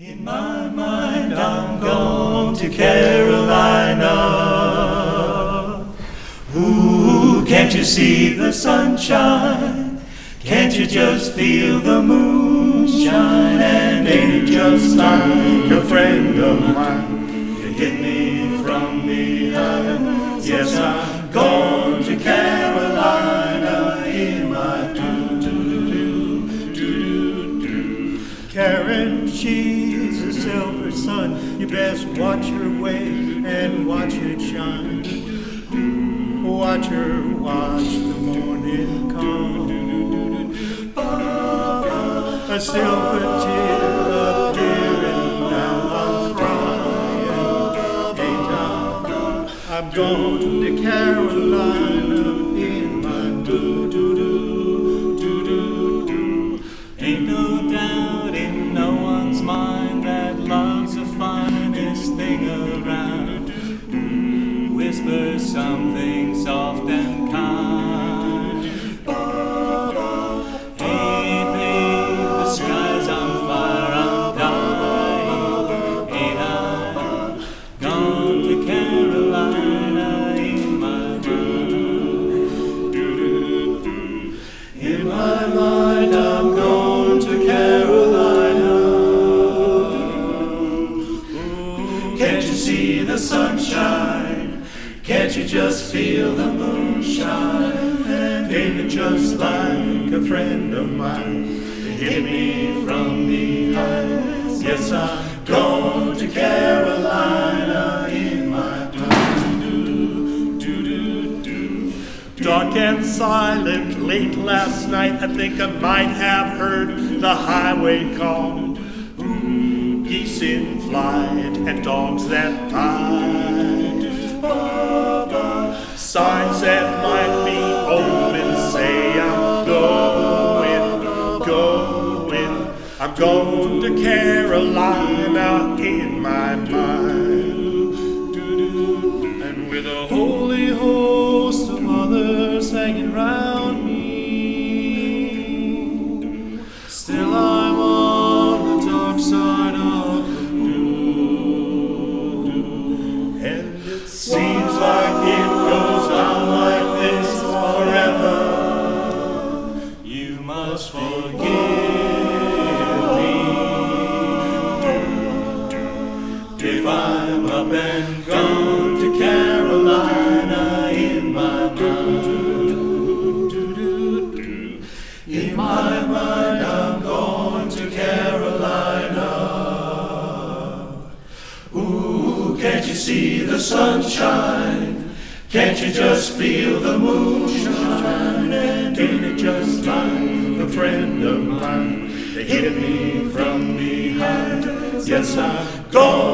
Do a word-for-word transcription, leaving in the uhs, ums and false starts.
In my mind I'm gone to Carolina. Ooh, can't you see the sunshine? Can't you just feel the moonshine? And ain't it just like a friend of mine to hit me from behind? Yes, I'm gone to Carolina in my do-do-do-do-do-do. Karen, she's a silver sun. You best watch her way and watch it shine. Watch her watch the morning come. A silver tear appearing, now I'm crying. Ain't I? I'm going to Carolina in my do-do-do-do-do-do. Ain't no doubt in no one's mind that love's the finest thing around. Whisper something soft and kind. Hey babe, the sky's on fire, I'm dying. Ain't I gone to Carolina in my do-do-do-do. In my mind I'm going to Carolina. Ooh, can't you see the sunshine? Can't you just feel the moonshine? And ain't it just like a friend of mine to hit me from behind? Yes, I'm going to Carolina in my do-do-do-do-do. Dark and silent, late last night, I think I might have heard the highway call. Ooh, geese in flight and dogs that bite. Signs that might be open say I'm going, going. I'm going to Carolina in my mind. And with a holy host of others hanging round me, still I'm on the dark side of the moon. And it seems like it goes on like this forever. You must forgive me if I'm up and gone to Carolina in my mind. In my mind I'm going to Carolina. Ooh, can't you see the sunshine? Can't you just feel the moonshine? And ain't it just like a friend of mine? They hit me from behind. Yes, I'm gone